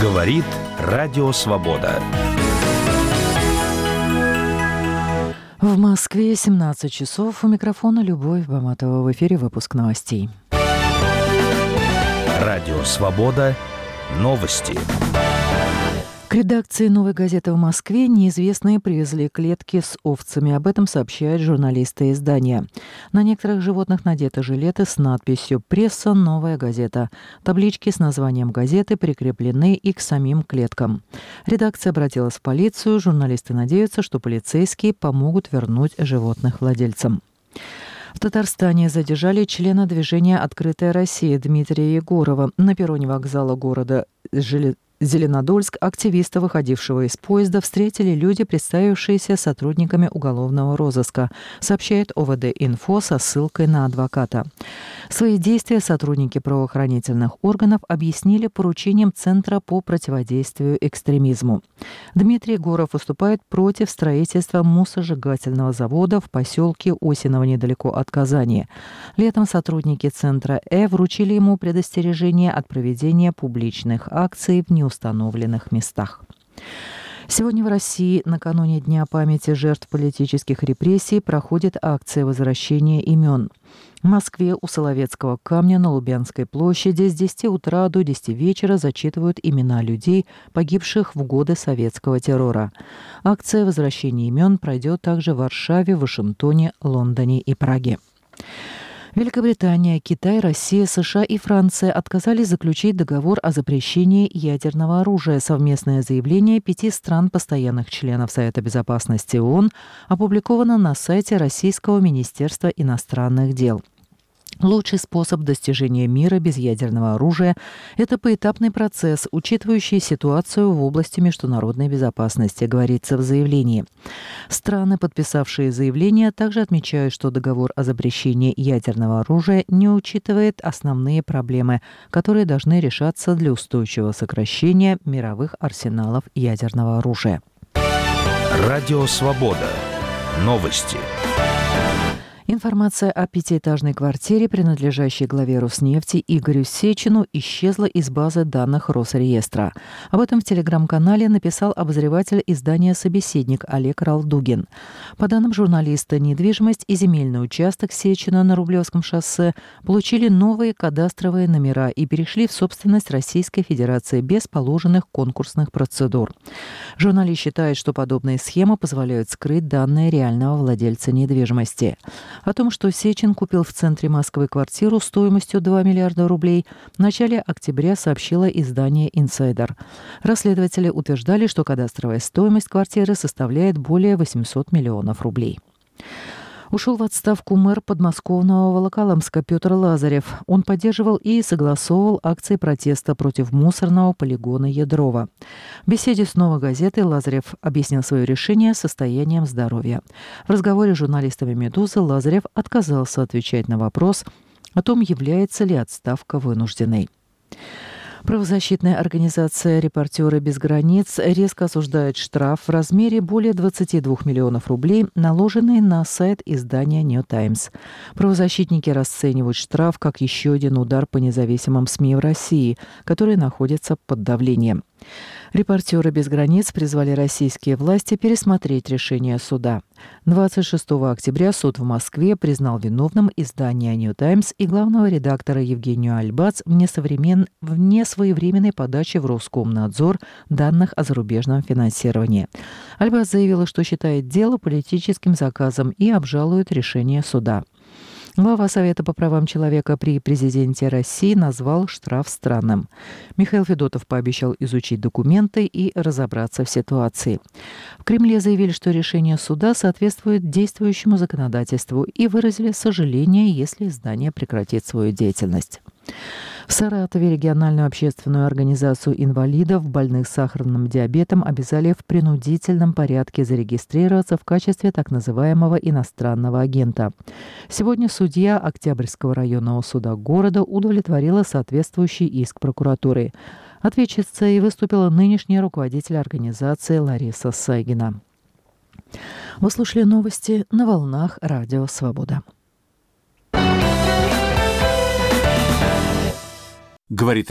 Говорит Радио Свобода. В Москве 17 часов. У микрофона Любовь Баматова. В эфире выпуск новостей. Радио Свобода. Новости. К редакции «Новой газеты» в Москве неизвестные привезли клетки с овцами. Об этом сообщают журналисты издания. На некоторых животных надеты жилеты с надписью «Пресса. Новая газета». Таблички с названием газеты прикреплены и к самим клеткам. Редакция обратилась в полицию. Журналисты надеются, что полицейские помогут вернуть животных владельцам. В Татарстане задержали члена движения «Открытая Россия» Дмитрия Егорова. На перроне вокзала города Зеленодольск активиста, выходившего из поезда, встретили люди, представившиеся сотрудниками уголовного розыска, сообщает ОВД-Инфо со ссылкой на адвоката. Свои действия сотрудники правоохранительных органов объяснили поручением Центра по противодействию экстремизму. Дмитрий Егоров выступает против строительства мусоросжигательного завода в поселке Осиново недалеко от Казани. Летом сотрудники Центра вручили ему предостережение от проведения публичных акций в неустановленных местах. Сегодня в России, накануне Дня памяти жертв политических репрессий, проходит акция возвращения имен. В Москве у Соловецкого камня на Лубянской площади с 10 утра до 10 вечера зачитывают имена людей, погибших в годы советского террора. Акция возвращения имен пройдет также в Варшаве, Вашингтоне, Лондоне и Праге. Великобритания, Китай, Россия, США и Франция отказались заключить договор о запрещении ядерного оружия. Совместное заявление 5 стран, постоянных членов Совета безопасности ООН, опубликовано на сайте Российского министерства иностранных дел. Лучший способ достижения мира без ядерного оружия – это поэтапный процесс, учитывающий ситуацию в области международной безопасности, говорится в заявлении. Страны, подписавшие заявление, также отмечают, что договор о запрещении ядерного оружия не учитывает основные проблемы, которые должны решаться для устойчивого сокращения мировых арсеналов ядерного оружия. Радио Свобода. Новости. Информация о пятиэтажной квартире, принадлежащей главе Роснефти Игорю Сечину, исчезла из базы данных Росреестра. Об этом в телеграм-канале написал обозреватель издания «Собеседник» Олег Ралдугин. По данным журналиста, недвижимость и земельный участок Сечина на Рублевском шоссе получили новые кадастровые номера и перешли в собственность Российской Федерации без положенных конкурсных процедур. Журналист считает, что подобные схемы позволяют скрыть данные реального владельца недвижимости. О том, что Сечин купил в центре Москвы квартиру стоимостью 2 миллиарда рублей, в начале октября сообщило издание «Инсайдер». Расследователи утверждали, что кадастровая стоимость квартиры составляет более 800 миллионов рублей. Ушел в отставку мэр подмосковного Волоколамска Петр Лазарев. Он поддерживал и согласовывал акции протеста против мусорного полигона Ядрова. В беседе с «Новой газетой» Лазарев объяснил свое решение состоянием здоровья. В разговоре с журналистами «Медузы» Лазарев отказался отвечать на вопрос о том, является ли отставка вынужденной. Правозащитная организация «Репортеры без границ» резко осуждает штраф в размере более 22 миллионов рублей, наложенный на сайт издания «Нью Таймс». Правозащитники расценивают штраф как еще один удар по независимым СМИ в России, которые находятся под давлением. «Репортеры без границ» призвали российские власти пересмотреть решение суда. 26 октября суд в Москве признал виновным издание «Нью Таймс» и главного редактора Евгению Альбац в несвоевременной подаче в Роскомнадзор данных о зарубежном финансировании. Альбац заявила, что считает дело политическим заказом и обжалует решение суда. Глава Совета по правам человека при президенте России назвал штраф странным. Михаил Федотов пообещал изучить документы и разобраться в ситуации. В Кремле заявили, что решение суда соответствует действующему законодательству и выразили сожаление, если издание прекратит свою деятельность. В Саратове региональную общественную организацию инвалидов, больных сахарным диабетом, обязали в принудительном порядке зарегистрироваться в качестве так называемого иностранного агента. Сегодня судья Октябрьского районного суда города удовлетворила соответствующий иск прокуратуры. Ответчицей выступила нынешняя руководитель организации Лариса Сайгина. Вы слушали новости на волнах Радио Свобода. Говорит